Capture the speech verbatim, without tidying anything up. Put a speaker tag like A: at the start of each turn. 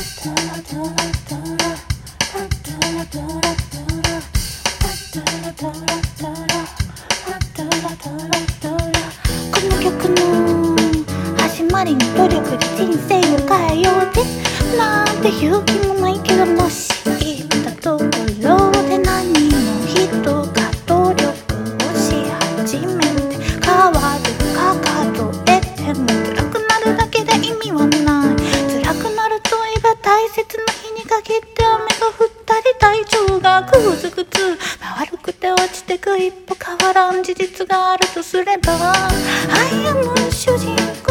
A: の曲の始まりに努力で人生を変えようぜなんて勇気もないけど、もし言ったところで何も人が努力をし始めて変わるか数えても辛くなるだけで意味はない。辛くなるといえば大切な日に限って雨が降ったり体調がぐずぐず悪くて落ちてく一歩変わらん事実があるとすれば、I am主人